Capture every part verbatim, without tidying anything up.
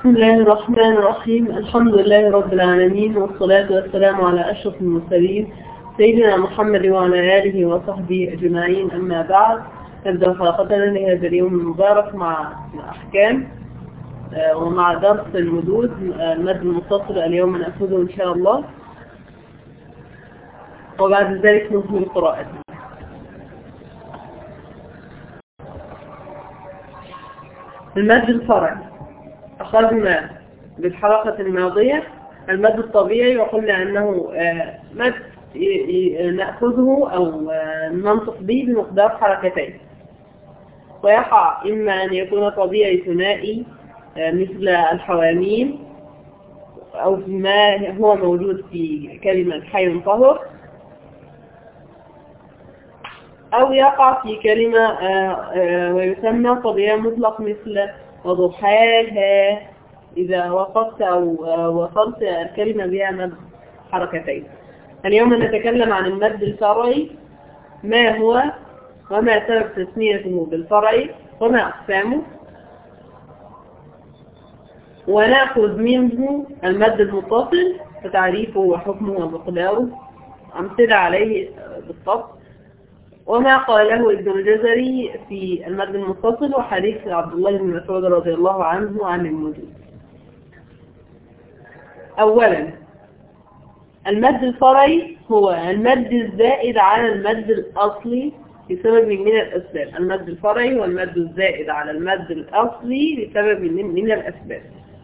بسم الله الرحمن الرحيم. الحمد لله رب العالمين، والصلاة والسلام على أشرف المرسلين سيدنا محمد وعلى آله وصحبه أجمعين. أما بعد، نبدأ حلقتنا لهذا اليوم المبارك مع الأحكام ومع درس المدود المد المتصل. اليوم نأخذه إن شاء الله، وبعد ذلك نكمل قراءته. المد الفرعي أخذنا بالحلقة الماضية المد الطبيعي، وقلنا أنه مد نأخذه أو ننطق به بمقدار حركتين، ويقع إما أن يكون طبيعي ثنائي مثل الحواميم، أو ما هو موجود في كلمة حي طهر، أو يقع في كلمة ويسمى طبيعي مطلق مثل وضحاها إذا وصلت أو وصلت الكلمة بها مد حركتين. اليوم نتكلم عن المد الفرعي، ما هو وما سبب تسميته بالفرعي وما أقسامه، ونأخذ منه المد المتصل وتعريفه وحكمه ومقداره، أمثلة عليه بالضبط، وما قاله ابن الجزري في المد المتصل، وحديث عبد الله بن مسعود رضي الله عنه عن المدود. أولا، المد الفرعي هو المد الزائد على المد الأصلي بسبب من الأسباب. المد الفرعي هو المد الزائد على المد الأصلي بسبب من الأسباب.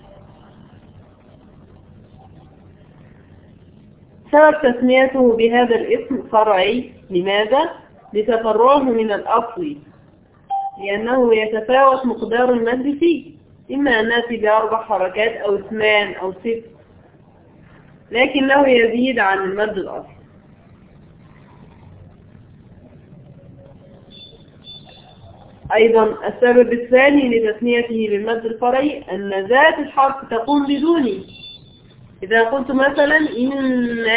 سبب تسميته بهذا الاسم فرعي، لماذا؟ لتفرعه من الأصل، لأنه يتفاوت مقدار المد فيه، إما أن نأتي بأربع حركات أو اثنان أو ست، لكنه يزيد عن المد الأصل. أيضا السبب الثاني لتسميته بالمد الفرعي أن ذات الحرف تقوم بدونه. إذا قلت مثلا إنا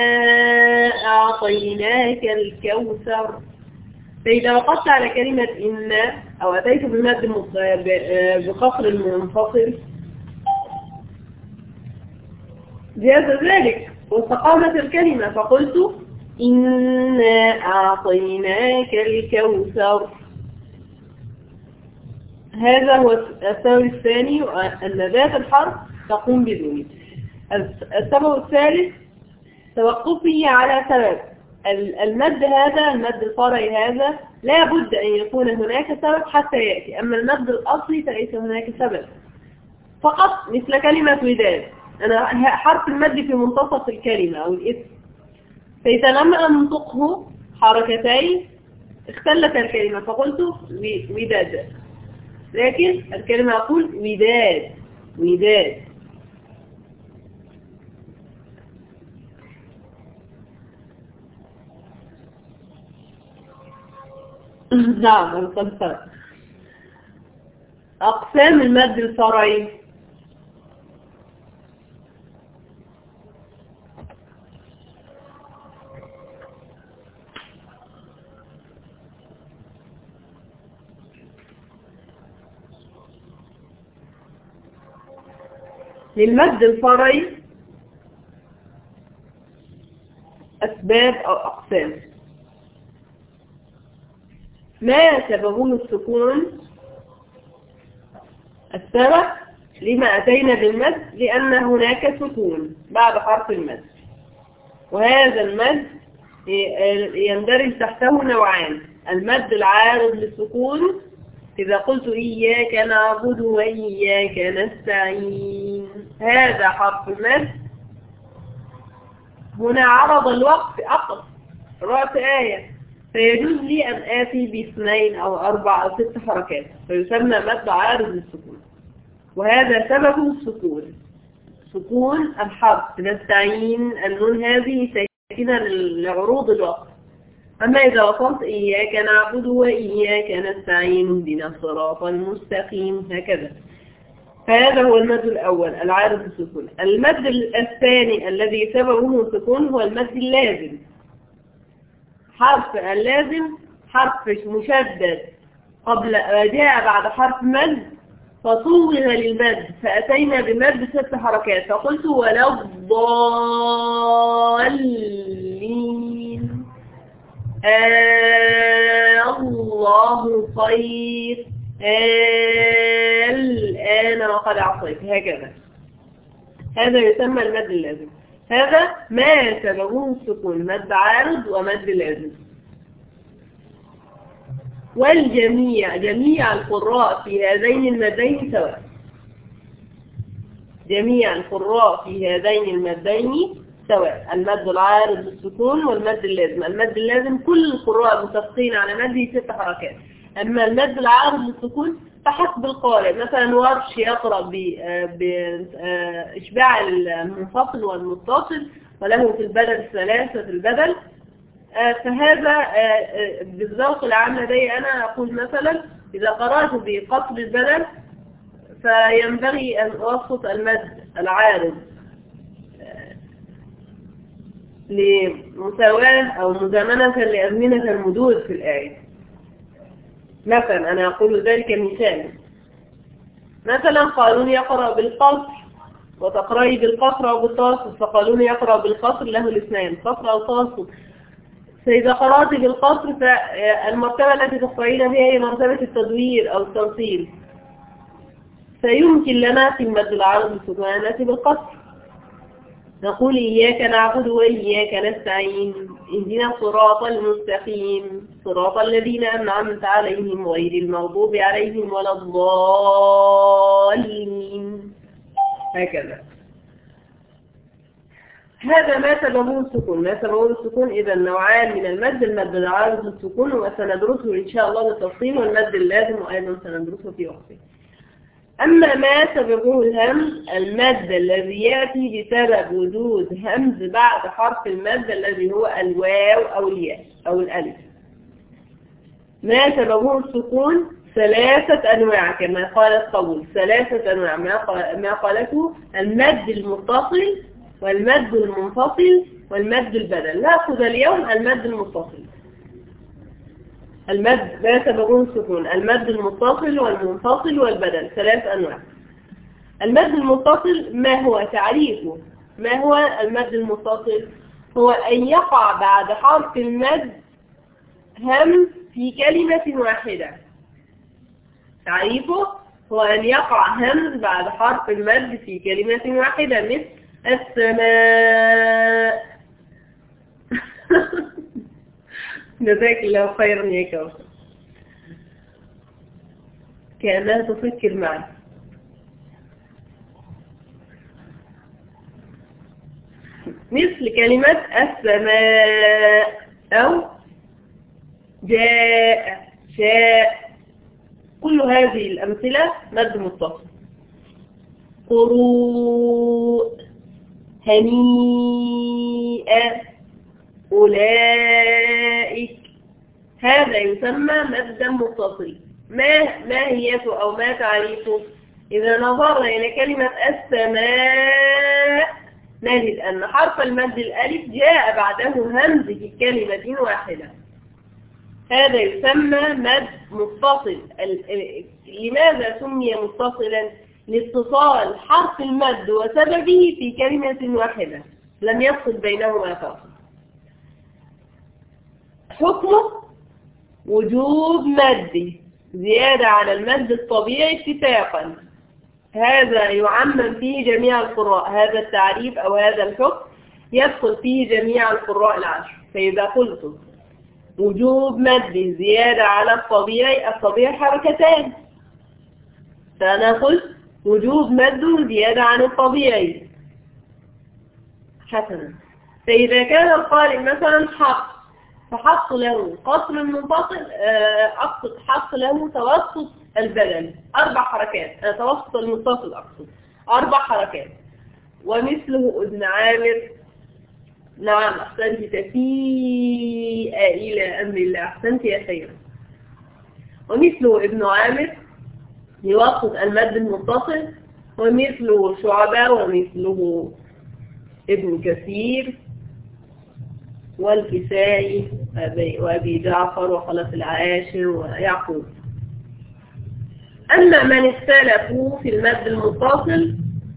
أعطيناك الكوثر، فإذا وقفت على كلمة إنا أو أتيت بمد بقصر منفصل جاز ذلك واستقامت الكلمة، فقلت إنا أعطيناك الكوثر. هذا هو السبب الثاني، أن ذات الحرف تقوم بدونه. السبب الثالث توقفه على سبب. المد هذا المد الفرعي هذا لا بد أن يكون هناك سبب حتى يأتي، أما المد الأصلي فليس هناك سبب فقط، مثل كلمة وداد. أنا حرف المد في منتصف الكلمة أو الاسم، فإذا لم أنطقه حركتين اختلت الكلمة، فقلت وداد، لكن الكلمة أقول وداد وداد. نعم، القلب. أقسام المد الفرعي: للمد الفرعي أسباب أو أقسام. ما سببه السكون؟ السبب لما أتينا بالمد لأن هناك سكون بعد حرف المد، وهذا المد يندرج تحته نوعان: المد العارض للسكون، إذا قلت إياك نعبد وإياك نستعين، هذا حرف المد هنا عرض الوقت أقص رأس آية، فيجوز لي أن آتي باثنين أو أربع أو ست حركات، فيسمى مد عارض للسكون، وهذا سببه السكون، سكون الحرف. نستعين النون هذه ساكنة لعروض الوقت. أما إذا وصلت إياك نعبد وإياك نستعين اهدنا الصراط المستقيم، هكذا. فهذا هو المد الأول العارض للسكون. المد الثاني الذي سببه السكون هو المد اللازم. حرف اللازم حرف مشدد قبل جاء بعد حرف مد فصوغ للمد فأتينا بمد ست حركات، فقلت ولا الضالين. آه الله خير. آه الآن وقد عصيت. هكذا. هذا يسمى المد اللازم. هذا ما سببه السكون، مد عارض ومد لازم. والجميع جميع القراء في هذين المدين سواء. جميع القراء في هذين المدين سواء، المد العارض بالسكون والمد اللازم. المد اللازم كل القراء متفقين على مده ست حركات، أما المد العارض بالسكون فحسب القارئ. مثلا ورش يقرأ بإشباع المنفصل والمتصل وله في البدل ثلاثة في البدل، فهذا بالذوق العام لدي أنا أقول مثلا إذا قرأت بقصر البدل فينبغي أن أوسط المد العارض لمساواة أو مزامنة لأزمنة المدود في الآية. مثلا أنا أقول ذلك مثال، مثلا قالون يقرأ بالقصر وتقرأي بالقصر أو بالتوسط، فقالون يقرأ بالقصر له الاثنين، قصر أو توسط. فإذا قرأت بالقصر فالمرتبة التي تقرأين بها هي مرتبة التدوير أو التنصيل، فيمكن لنا في المد العارض بالسكون أن نأتي بالقصر. نقول إياك نعبد وإياك نستعين، اهدنا الصراط المستقيم صراط الذين أنعمت عليهم غير المغضوب عليهم ولا الضالين. هكذا. هذا ما سببه السكون. ما سببه السكون إذا نوعان من المد، المد العارض بالسكون وسندرسه إن شاء الله بالتفصيل، والمد اللازم وأيضا سندرسه في وقته. أما ما سببه الهمز، المد الذي يأتي بسبب وجود همز بعد حرف المد الذي هو الواو أو الياء أو الألف. ما سببه السكون ثلاثة أنواع كما قالت قبول، ثلاثة أنواع ما قالته: المد المتصل والمد المنفصل والمد البدل. نأخذ اليوم المد المتصل. المد ما سببه السكون، المد المتصل والمنفصل والبدل، ثلاث أنواع. المد المتصل ما هو تعريفه؟ ما هو المد المتصل؟ هو أن يقع بعد حرف المد همز في كلمة واحدة. تعريفه هو أن يقع همز بعد حرف المد في كلمة واحدة، مثل السماء. جزاك الله خيرا يا كوثر، كأنها تفكر معي. مثل كلمة السماء أو جاء شاء، كل هذه الأمثلة مد متصل. قروء، هنيئة، أولئك، هذا يسمى مدا متصل. ما ماهيته أو ما تعريفه؟ إذا نظرنا إلى كلمة السماء نجد أن حرف المد الألف جاء بعده همز في كلمة واحدة، هذا يسمى مد متصل. لماذا سمي متصلا؟ لاتصال حرف المد وسببه في كلمة واحدة لم يفصل بينهما فاصل. حكمه وجوب مد زيادة على المد الطبيعي اتفاقا، هذا يعمم فيه جميع القراء. هذا التعريف أو هذا الحكم يدخل فيه جميع القراء العشر. فإذا قلت وجوب مد زيادة على الطبيعي، الطبيعي حركتان، فأنا قلت وجوب مد زيادة عن الطبيعي. حسنا. فإذا كان القارئ مثلا حق، فحق له قصر المنفصل، أقصد حق له توسط البدل أربع حركات، توسط المتصل أقصد أربع حركات. ومثله ابن عامر، نعم أحسنت، تفيء إلى أمر الله، أحسنت يا خير. ومثله ابن عامر يوسط المد المتصل، ومثله شعبة، ومثله ابن كثير والكسائي وأبي جعفر وخلف العاشر ويعقوب. أما من اختلفوا في المد المتصل،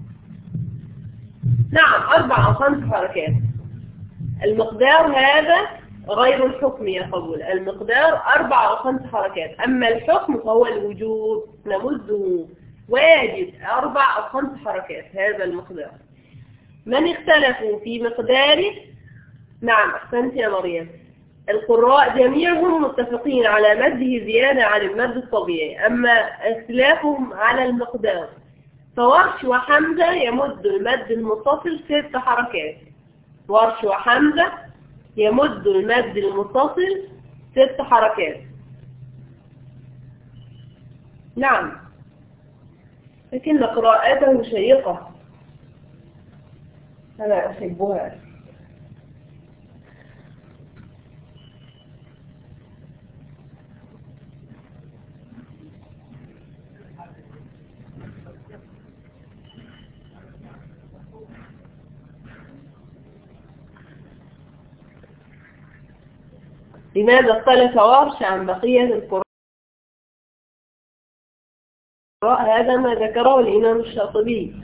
نعم أربع أو خمس حركات. المقدار هذا غير الحكم يا قبول، المقدار أربع أو خمس حركات، أما الحكم فهو الوجوب، نمده واجب أربع أو خمس حركات هذا المقدار. من اختلفوا في مقداره، نعم أحسنت يا مريم، القراء جميعهم متفقين على مده زيادة عن المد الطبيعي، أما اختلافهم على المقدار فورش وحمزة يمد المد المتصل ست حركات. ورش وحمزة يمد المد المتصل ست حركات. نعم لكن قراءته شيقة أنا أحبها. لماذا اختلف ورش عن بقية القراء؟ هذا ما ذكره الإمام الشاطبي.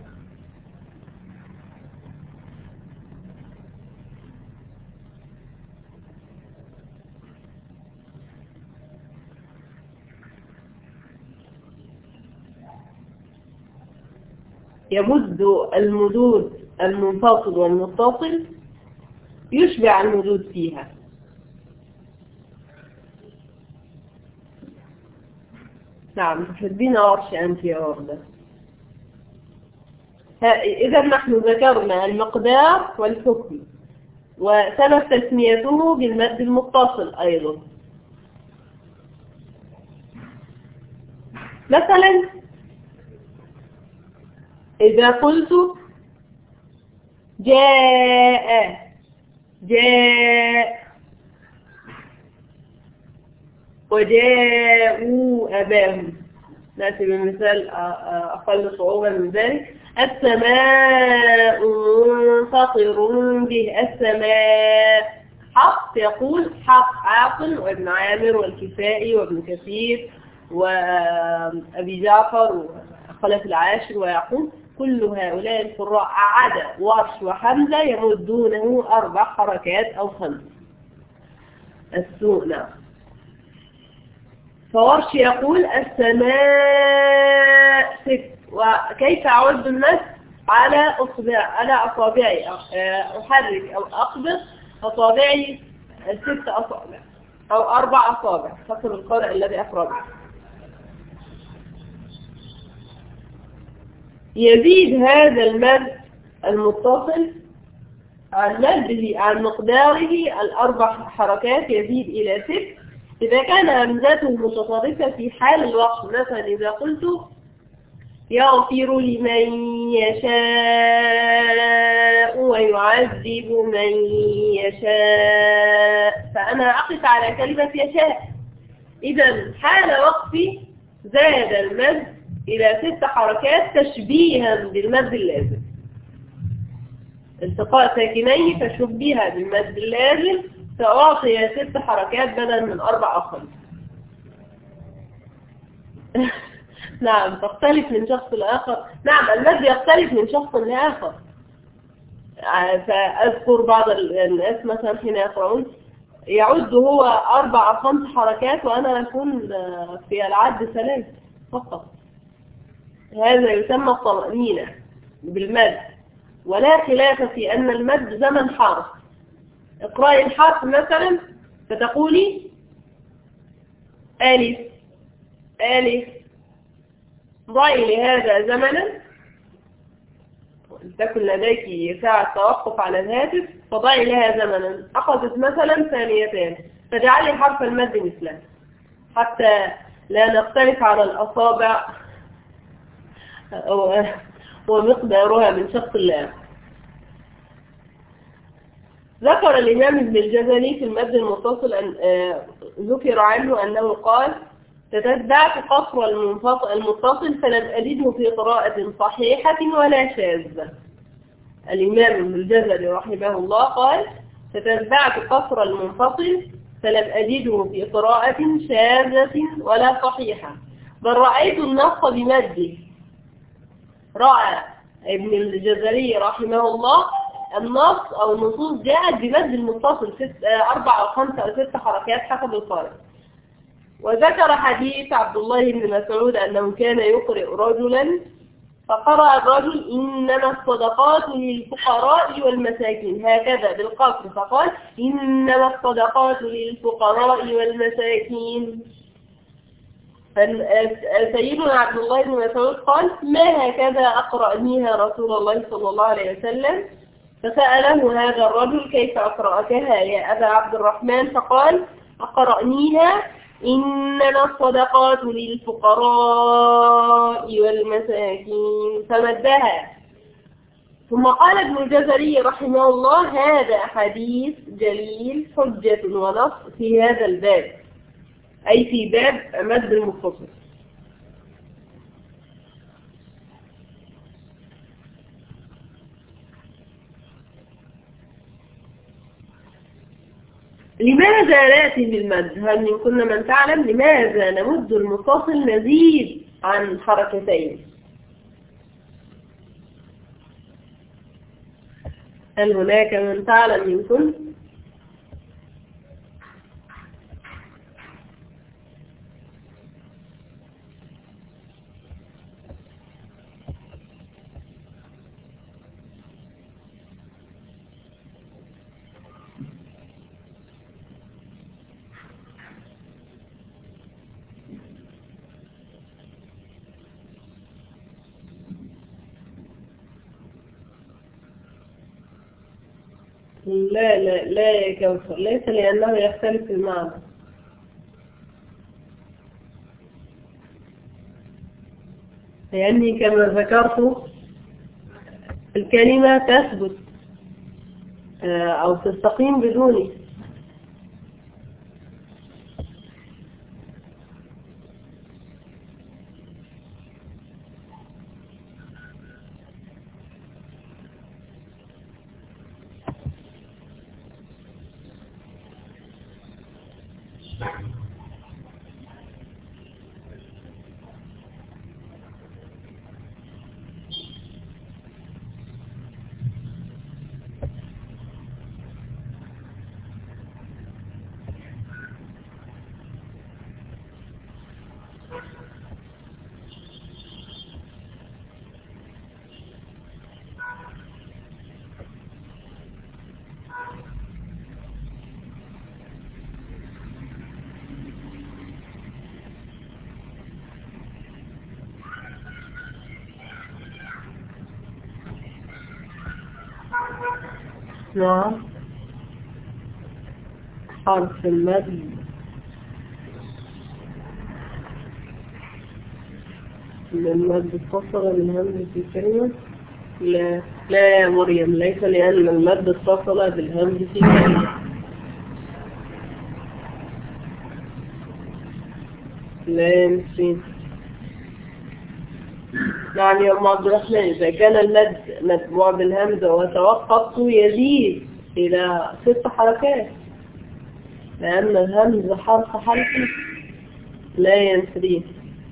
يمد المدود المنفصل والمتصل يشبع المدود فيها. نعم تحبين ورش أنت يا وردة. إذا نحن ذكرنا المقدار والحكم وسبب تسميته بالمد المتصل أيضا. مثلا إذا قلت جاء جاء وجاءوا أباهم، نأتي بمثال أقل صعوبة من ذلك. السماء منفطر به، السماء. حق يقول حق عاقل وابن عامر والكسائي وابن كثير وأبي جعفر وخلف العاشر ويعقوب، كل هؤلاء القراء عدا ورش وحمزة يمدونه أربع حركات أو خمس. السوء نعم. فورش يقول السماء ست، وكيف أعد المد على أصبع على أصابعي، أحرك أو أقبض أصابعي ست أصابع أو أربع أصابع حسب القارئ الذي أفرده. يزيد هذا المد المتصل عن مده عن مقداره الأربع حركات، يزيد إلى ست إذا كان همزته متصرفة في حال الوقف. مثلا إذا قلت يغفر لمن يشاء ويعذب من يشاء، فأنا أقف على كلمة يشاء. إذا حال وقفي زاد المد إلى ست حركات تشبيها بالمد اللازم، التقاء ساكنيه فشبيها بالمد اللازم، فأعطي ست حركات بدل من أربع أو خمس. نعم تختلف من شخص لآخر. نعم المد يختلف من شخص لآخر. فأذكر بعض الناس مثلا حين يقرؤون يعد هو أربع أو خمس حركات وأنا أكون في العد ثلاث فقط. هذا يسمى الطمأنينة بالمد، ولا خلاف في أن المد زمن حرف. اقرأي الحرف مثلا فتقولي ألف ألف، ضعي لهذا زمنا، تكن لديك ساعة توقف على الهاتف فضعي لها زمنا، أخذت مثلا ثانيتان فجعلي حرف المد مثله حتى لا نختلف على الأصابع ومقدارها من شخص لآخر. ذكر الإمام ابن الجزري في المد المتصل أن ذكر عنه أنه قال تتبعت قصر المتصل فلم أجده في قراءة صحيحة ولا شاذة. الإمام ابن الجزري رحمه الله قال تتبعت قصر المنفصل فلم أجده في قراءة شاذة ولا صحيحة، بل رأيت النص بمده. رأى ابن الجزري رحمه الله النص أو النصوص جاءت بمد المتصل ست أربع أو خمسة أو ست حركات حسب القارئ. وذكر حديث عبد الله بن مسعود أنه كان يقرئ رجلا فقرأ الرجل إنما الصدقات للفقراء والمساكين هكذا بالقصر، فقال إنما الصدقات للفقراء والمساكين. فسيدنا عبد الله بن مسعود قال ما هكذا أقرأنيها رسول الله صلى الله عليه وسلم؟ فسأله هذا الرجل كيف أقرأكها يا أبا عبد الرحمن؟ فقال أقرأنيها إنما الصدقات للفقراء والمساكين فمدها. ثم قال ابن الجزري رحمه الله هذا حديث جليل حجة ونص في هذا الباب، أي في باب مد المتصل. لماذا نأتي بالمد؟ هل من كنا من تعلم لماذا نمد المتصل نزيد عن حركتين؟ هل هناك من تعلم منكم؟ لا لا لا يا كوثر، ليس لأنه يختلف المعنى. لأني كما ذكرت الكلمة تثبت أو تستقيم بدوني. نعم، حرف المد المد اتصل بالهمز في كلمة. لا لا يا مريم، ليس لأن المد اتصل بالهمز في كلمة. لا يا مسكين. نعم يا أم عبد الرحمن، إذا كان المد متبوع بالهمزة وتوقفت يزيد إلى ست حركات، لأن الهمز حرف حرفي لا ينسريه.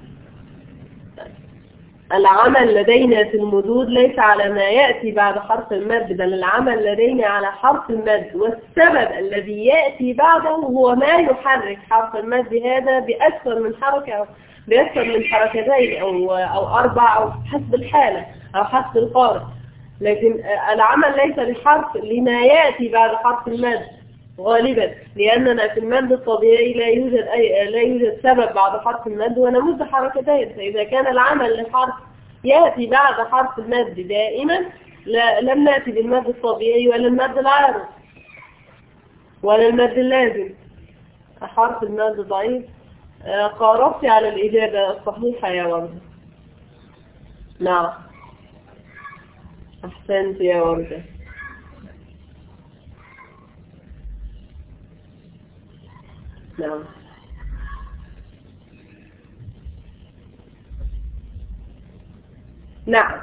العمل لدينا في المدود ليس على ما يأتي بعد حرف المد، بل العمل لدينا على حرف المد، والسبب الذي يأتي بعده هو ما يحرك حرف المد هذا بأكثر من حركة، بأكثر من حركتين أو أو أربع أو حسب الحالة أو حسب القارئ. لكن العمل ليس لحرف لما يأتي بعد حرف المد غالبا، لأننا في المد الطبيعي لا يوجد أي لا يوجد سبب بعد حرف المد ونمد حركتين. فإذا كان العمل لحرف يأتي بعد حرف المد دائما لا لم نأتي بالمد الطبيعي ولا المد العارض ولا المد اللازم. حرف المد ضعيف. قاربت على الإجابة الصحيحة يا وردة. نعم، أحسنت يا وردة. نعم. نعم،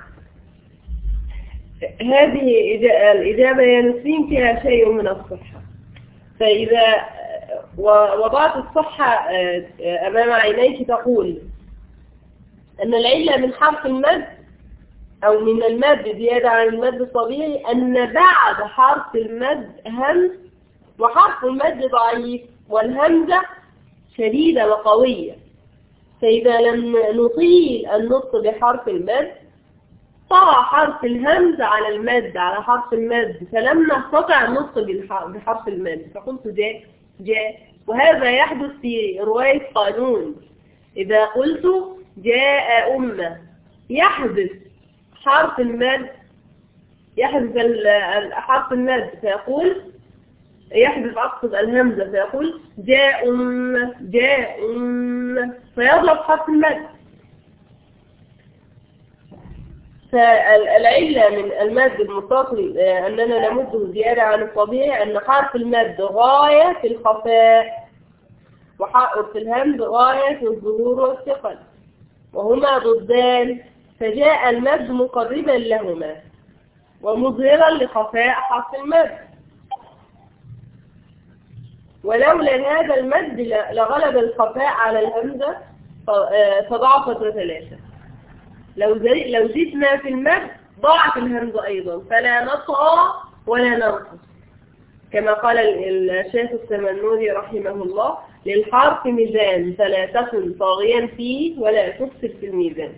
هذه الإجابة يا نسرين فيها شيء من الصحة. فإذا وضعت الصحة أمام عينيك تقول أن العلة من حرف المد أو من المد زيادة عن المد الطبيعي أن بعد حرف المد همز، وحرف المد ضعيف والهمزة شديدة وقوية، فإذا لم نطيل النطق بحرف المد طغى حرف الهمزة على المد على حرف المد، فلم نستطع النطق بحرف المد فقلت جاء جاء. وهذا يحدث في رواية قانون، إذا قلت جاء أمة يحدث حرف المد، يحدث حرف المد فيقول يحدث أقصد الهمزة فيقول جاء أمة جاء أمة فيضرب حرف المد. فالعلة من المد المتصل أننا نمده زيادة عن الطبيعي أن حرف المد غاية في الخفاء، وحرف الهمز غاية في الظهور والثقل، وهما ضدان، فجاء المد مقربا لهما ومظهرا لخفاء حرف المد. ولولا هذا المد لغلب الخفاء على الهمزة فضعفت وتلاشى. لو لو زدنا في المد ضاعت الهمزة أيضا، فلا نطغى ولا ننقص، كما قال الشيخ السمنودي رحمه الله: للحرف ميزان فلا تكن طاغيا فيه ولا تفسد في الميزان.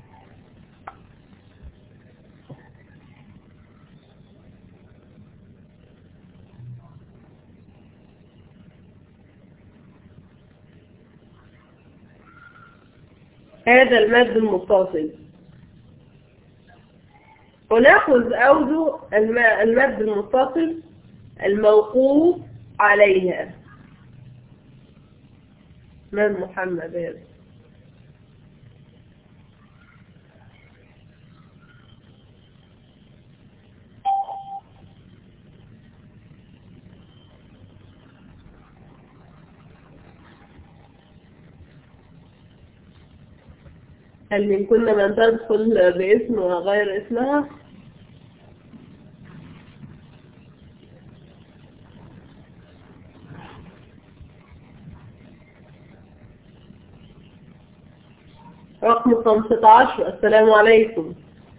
هذا المد المتصل. ونأخذ أوجه المد المتصل الموقوف عليها. من محمد هذا؟ هل من كنا من تدخل باسم وغير اسمها؟ رقم خمسة عشر. السلام عليكم.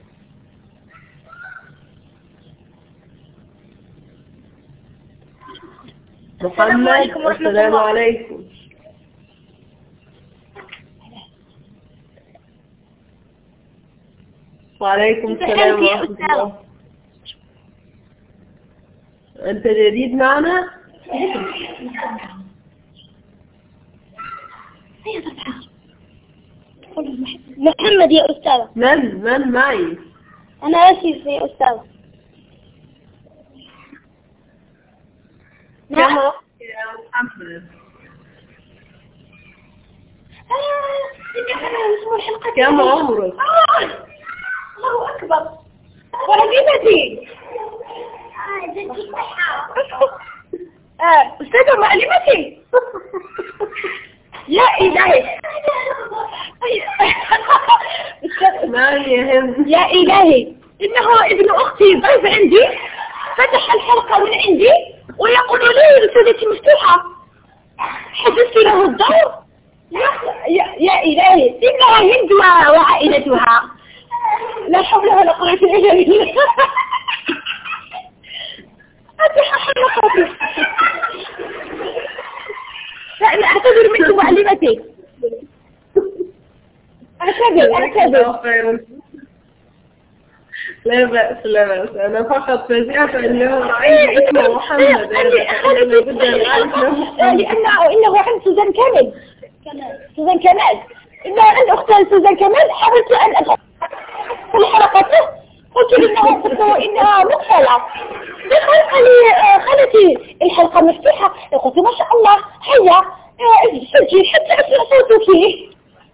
محمد. السلام عليكم. وعليكم السلام ورحمة الله. أنت جديد معنا؟ محمد يا أستاذة. من من معي؟ أنا آسف يا أستاذة. كم عمرك يا محمد؟ كم عمرك؟ الله أكبر. ولديتي. أستاذة معلمتي. يا إلهي. نعم يا هند. يا إلهي، إنه ابن أختي ضيف عندي، فتح الحلقة من عندي ويقول لي رسالتي مفتوحة. حدثت له الدور. يا, يا إلهي، إنها هند وعائلتها. لا حول ولا قوة إلا بالله. أفتح حلقتي. لا أعتذر منك معلمتي. أعتذر أعتذر. لا بأس لا بأس، أنا فقط فزعت أنه رأيت اسمه محمد. لأنه إنه عند سوزان كامل. سوزان كمال. إنه عند أختها سوزان كمال. حاولت أن أدخل في حلقته، قلت إنها قلت إنها مقفلة. قال لي خالتي الحلقة مفتوحة. قلت ما شاء الله حية سجل حتى أسمع صوتك.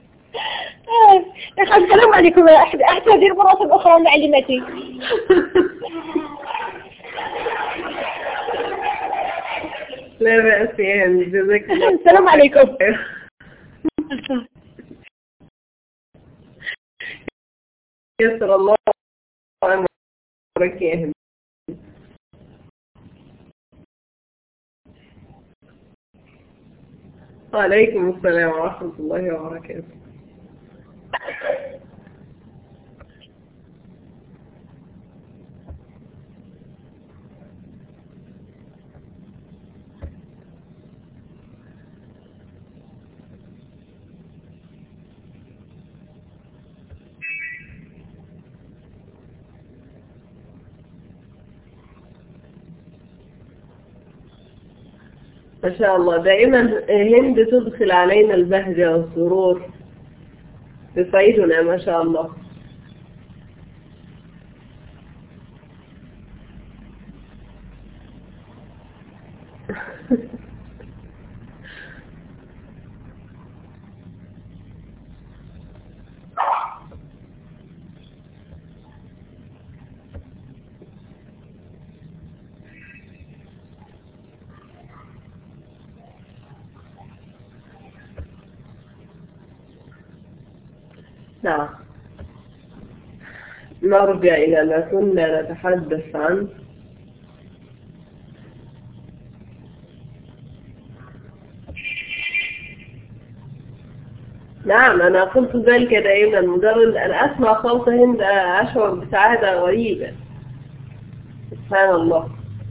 السلام عليكم. أعتذر مرة أخرى معلمتي. لا بأس يا هند، جزاك الله. السلام عليكم. يسر الله أمرك يا هند. وعليكم السلام ورحمة الله وبركاته. ما شاء الله، دائما هند تدخل علينا البهجة والسرور، تسعدنا ما شاء الله. نعم، نرجع إلى ما كنا نتحدث عنه. نعم، أنا قلت ذلك دائما، مجرد أن أسمع صوت هند أشعر بسعادة غريبة. سبحان الله.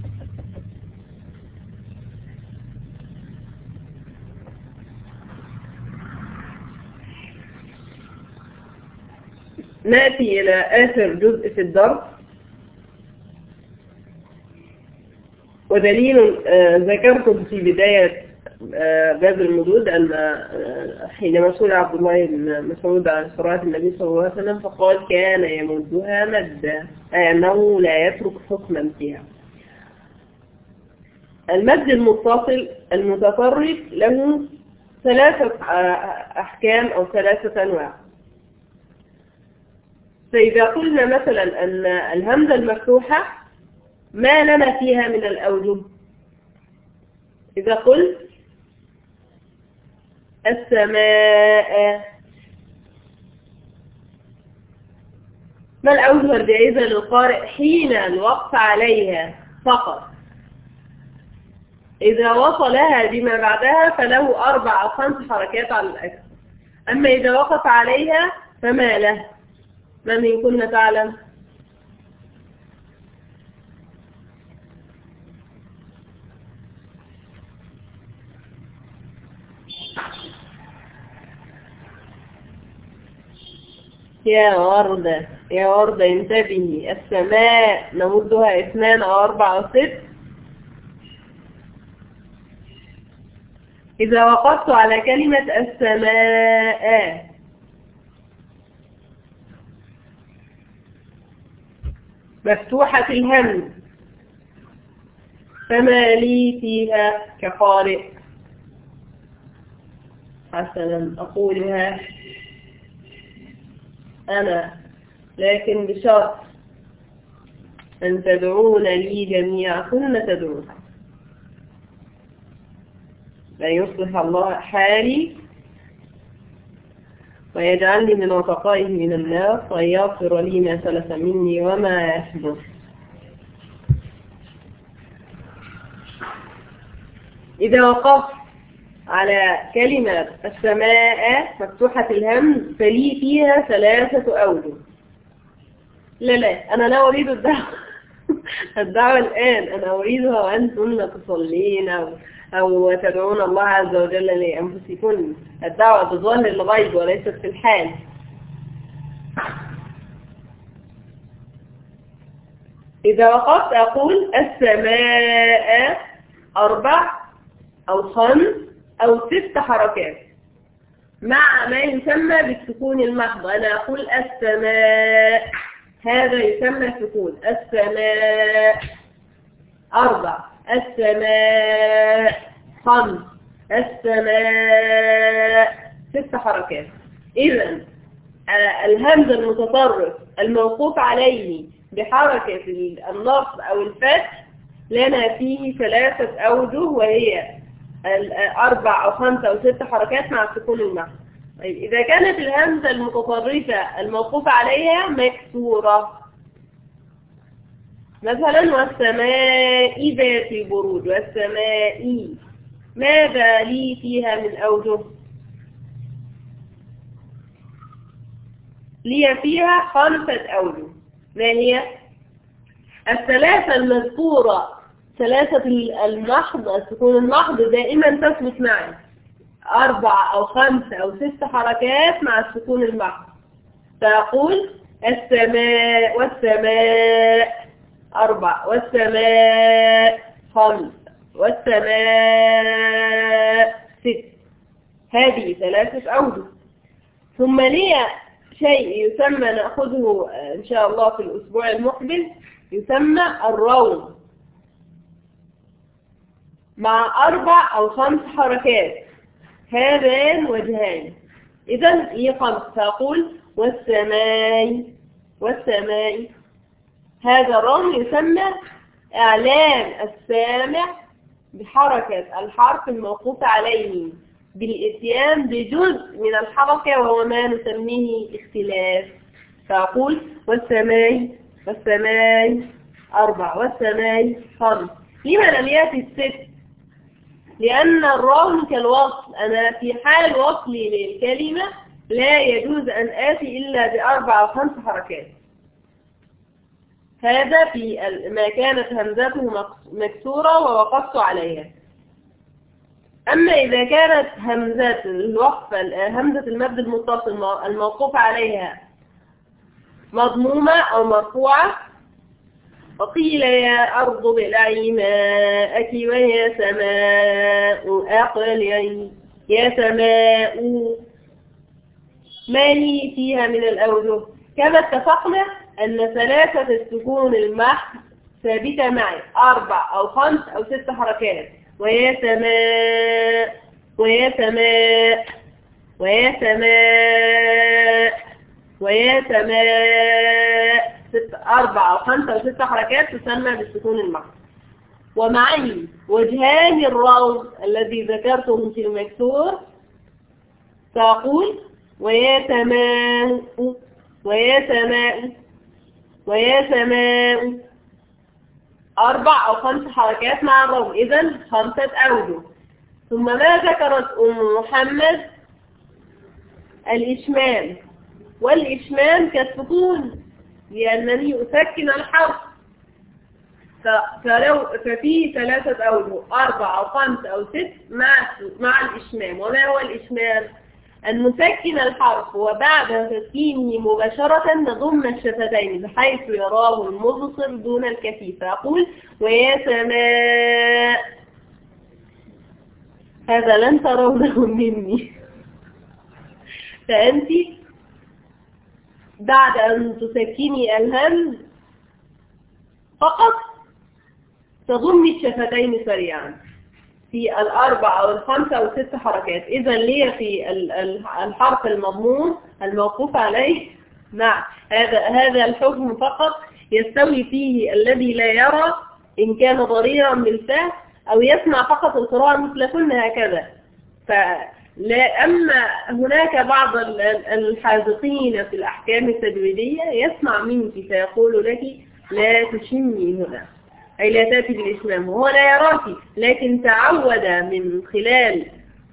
نأتي إلى آخر جزء في الدرس، ودليل آه ذكرتم في بداية آه باب المدود أن آه حينما سئل عبد الله بن مسعود عن صلاة النبي صلى الله عليه وسلم فقال كان يمدها مدا، أي أنه لا يترك حكما فيها. المد المتصل المتطرف له ثلاثة آه أحكام أو ثلاثة أنواع. فإذا قلنا مثلا أن الهمزة المفتوحة ما لنا فيها من الأوجه، إذا قلت السماء، ما الأوجه الجائزة للقارئ حين الوقف عليها فقط؟ إذا وصلها بما بعدها فله أربع أو خمس حركات على الأكثر، أما إذا وقف عليها فما له. من يكون تعلم؟ يا وردة يا وردة انتبهي. السماء نمدها اثنان أو أربع أو ست. إذا وقفت على كلمة السماء مفتوحة الهمز فما لي فيها كقارئ؟ حسنا، أقولها أنا، لكن بشرط أن تدعون لي جميعكن تدعون، لا يصلح الله حالي ويجعلني من عتقائه من النار ويغفر لي ما سلف مني وما يحدث. إذا وقفت على كلمة السماء مفتوحة الهمز فلي فيها ثلاثة أوجه. لا لا، أنا لا أريد الدعوة الدعوة الآن، أنا أريدها وأنتن تصلين أو, أو تدعون الله عز وجل لأنفسكن. الدعوة بظاهر الغيب وليست في الحال. إذا وقفت أقول السماء أربع أو خمس أو ست حركات مع ما يسمى بالسكون المحض. أنا أقول السماء، هذا يسمى سكون. السماء أربع، السماء خمس، السماء ست حركات. إذن الهمز المتطرف الموقوف عليه بحركة النصب أو الفتح لنا فيه ثلاثة أوجه، وهي أربع أو خمسة أو ست حركات مع السكون المحض. طيب إذا كانت الهمزة المتطرفة الموقوف عليها مكسورة، مثلا والسماء ذات البروج، والسماء، ماذا لي فيها من أوجه؟ لي فيها خمسة أوجه. ما هي؟ الثلاثة المذكورة، ثلاثة المحض، السكون المحض دائما تثبت معي أربع أو خمسة أو ست حركات مع السكون المحض. فأقول السماء، والسماء أربع، والسماء خمس، والسماء ست. هذه ثلاثة أوجه. ثم لي شيء يسمى، نأخذه إن شاء الله في الأسبوع المقبل، يسمى الروم، مع أربع أو خمس حركات. هذان وجهان. إذن هي خمس. فأقول والسماء والسماء. هذا الروم يسمى إعلام السامع بحركة الحرف الموقوف عليه بالإتيان بجزء من الحركة، وهو ما نسميه اختلاف. فأقول والسماء والسماء أربع والسماء خمس. لما لم يأتي الست؟ لأن الروم كالوصل، أنا في حال وصلي للكلمة لا يجوز أن آتي إلا بأربع أو خمس حركات. هذا في ما كانت همزته مكسورة ووقفت عليها. أما إذا كانت همزة الوقفة، همزة المد المتصل الموقوف عليها مضمومة أو مرفوعة، وقيل يا أرض ابلعي ماءك ويا سماء أقلعي. يا سماء ما لي فيها من الأوجه. كما اتفقنا أن ثلاثة السكون المحض ثابتة معي، أربع أو خمس أو ست حركات. ويا سماء ويا سماء ويا سماء ويا سماء، ست أربع أو خمس أو ست حركات تسمى بالسكون المحض. ومعي وجهان الروم الذي ذكرته في المكسور. فأقول ويا سماء ويا سماء ويا سماء، أربع أو خمس حركات مع الروم. إذن خمسة أوجه. ثم ما ذكرت أم محمد؟ الإشمام. والإشمام كالسكون، لأنني أسكن الحرف. فلو ففيه ثلاثة أوجه، أربع أو خمس أو ست مع مع الإشمام. وما هو الإشمام؟ أن نسكن الحرف وبعد تسكينه مباشرة نضم الشفتين بحيث يراه المبصر دون الكفيف. فأقول ويا سماء. هذا لن ترونه مني. فأنت بعد أن تسكني الهمز فقط تضمي الشفتين سريعا في الأربع أو الخمسة أو الست حركات. إذا لي في الحرف المضموم الموقوف عليه مع هذا هذا الحكم فقط، يستوي فيه الذي لا يرى إن كان ضريرا بالفهم أو يسمع فقط القراءة مثل كل هكذا. فلا أما هناك بعض الحاذقين في الأحكام التجويدية يسمع منك فيقول لك لا تشمي هنا، أي لا تأتي بالإشمام، وهو لا يراك، لكن تعود من خلال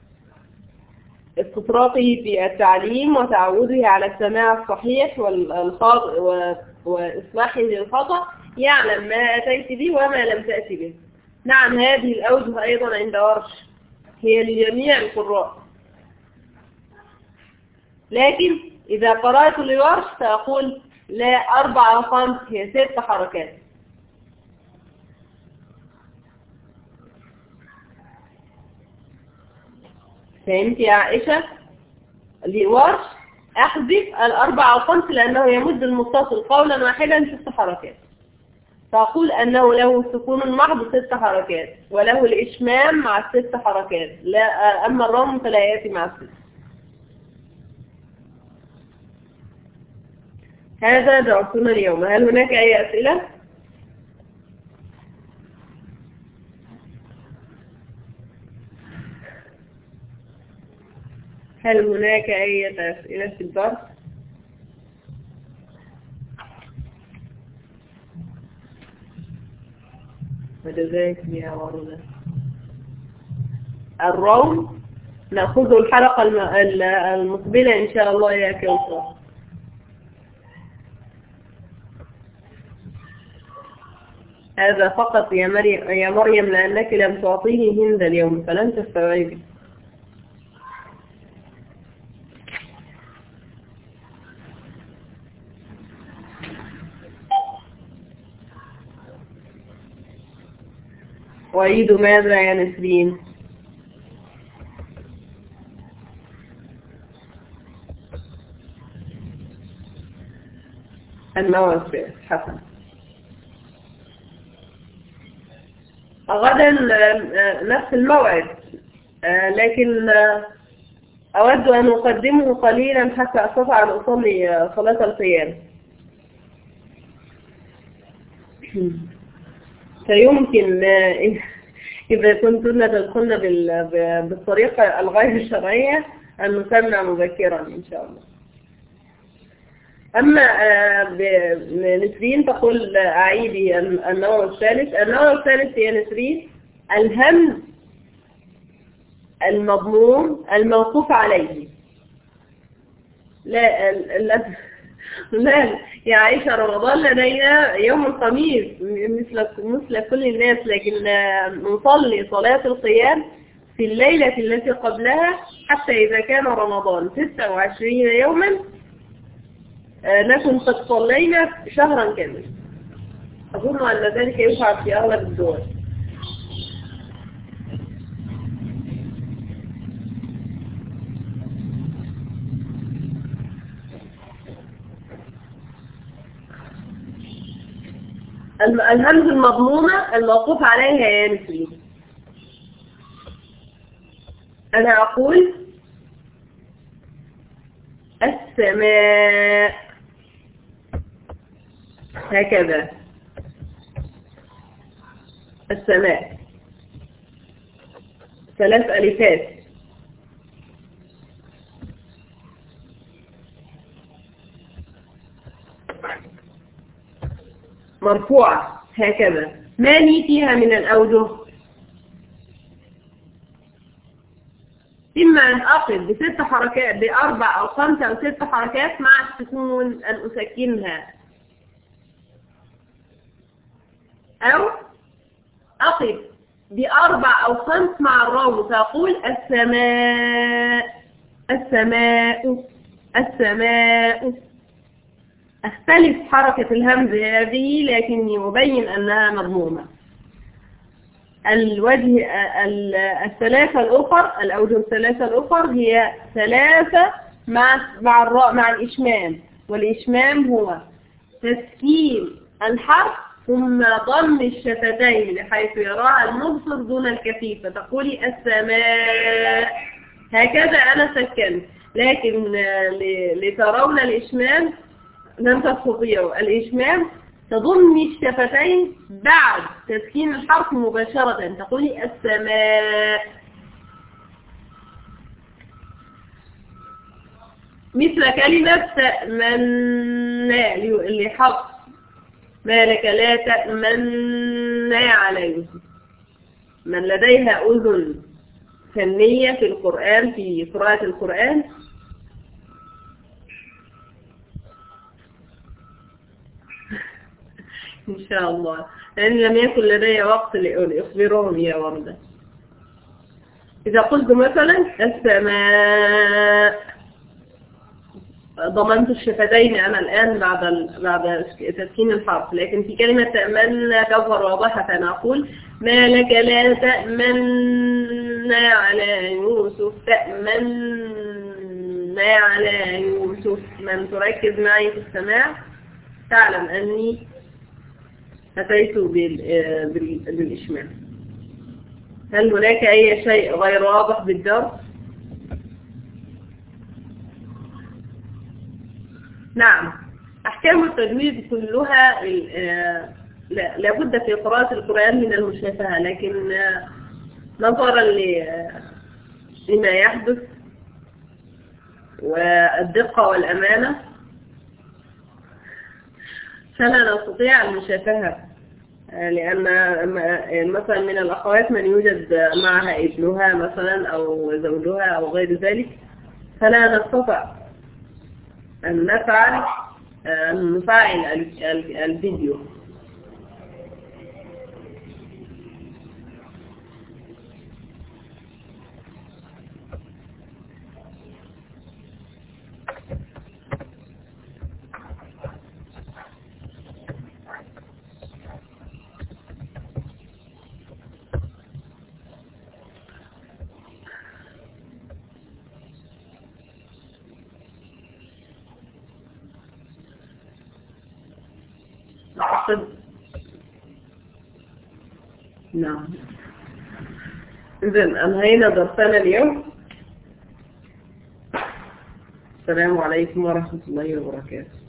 استطراقه في التعليم وتعوده على السماع الصحيح والخاطئ وإصلاحه للخطأ، يعلم ما أتيت به وما لم تأتي به. نعم، هذه الأوجه أيضا عند ورش هي لجميع القراء، لكن إذا قرأت لورش فأقول لا أربع أو خمس، هي ست حركات. فهمت يا عائشة؟ لورش أحذف الأربع أو خمس لأنه يمد المتصل قولا واحدا ست حركات. فأقول أنه له سكون محض ست حركات وله الإشمام مع الست حركات، لا أما الرم فلا يأتي مع الست. هذا درسنا اليوم. هل هناك أي أسئلة؟ هل هناك أي أسئلة في الدرس؟ وجزاك بها ورنا. الروم نأخذ الحلقة المقبلة إن شاء الله يا كوثر. هذا فقط يا مريم يا مريم لأنك لم تعطيني هند اليوم فلن تستوعبي. أعيد ماذا يا نسرين؟ النوع الثالث. حسن. غدا نفس الموعد، لكن أود أن أقدمه قليلا حتى أستطيع أن أصلي صلاة القيام. فيمكن إذا كنتن تدخلن بالطريقة الغير الشرعية أن نسمع مبكرا إن شاء الله. أما نسرين تقول أعيدي النوع الثالث. النوع الثالث يا نسرين الهمز المضموم الموقوف عليه. لا لا لا يا عائشة، رمضان لدينا يوم الخميس مثل مثل كل الناس، لكن نصلي صلاة القيام في الليلة التي قبلها حتى إذا كان رمضان ستة وعشرين يوما نكون قد صلينا شهرا كاملا. أظن أن ذلك يفعل في أغلب الدول. الهمز المضمومة الموقوف عليها يا نسرين. أنا أقول السماء هكذا، السماء ثلاث ألفات. مرفوعة هكذا. ما لي فيها من الأوجه؟ إما أن أقف بست حركات بأربع أو خمسة أو ست حركات مع السكون أن أسكنها، أو أقف بأربع أو خمس مع الراو فأقول السماء السماء السماء. أختلف حركة الهمز هذه لكني أبين أنها مضمومة. الوجه الثلاثة الأخر، الأوجه الثلاثة الأخر هي ثلاثة مع مع الراء مع الإشمام، والإشمام هو تسكين الحرف ثم ضم الشفتين بحيث يراها المبصر دون الكفيف، فتقولي السماء هكذا. أنا سكنت، لكن لترون الإشمام لن تستطيعوا. الإشمام تضمي الشفتين بعد تسكين الحرف مباشرة، تقولي السماء. مثل كلمة تأمنا لحفظ ما لك لا تأمنا على يوسف. من لديها أذن فنية في القرآن في قراءة القرآن إن شاء الله، لأن لم يكن لدي وقت لأخبرهم يا وردة. إذا قلت مثلا السماء ضمنت الشفتين أنا الآن بعد بعد تسكين الحرف، لكن في كلمة تأمنا تظهر واضحة، فأنا أقول ما لك لا تأمنا على يوسف. تأمنا على يوسف. من تركز معي في السماع تعلم أني أتيت بالإشمام. هل هناك أي شيء غير واضح بالدرس؟ نعم، أحكام التجويد كلها لابد في قراءة القرآن من المشافهة، لكن نظرا لما يحدث والدقة والأمانة فلا نستطيع المشافهة، لأن مثلا من الأخوات من يوجد معها ابنها مثلا أو زوجها أو غير ذلك، فلا نستطيع أن نفعل أن نفعل الفيديو. تعقد. نعم. إذن أنهينا درسنا اليوم. السلام عليكم ورحمة الله وبركاته.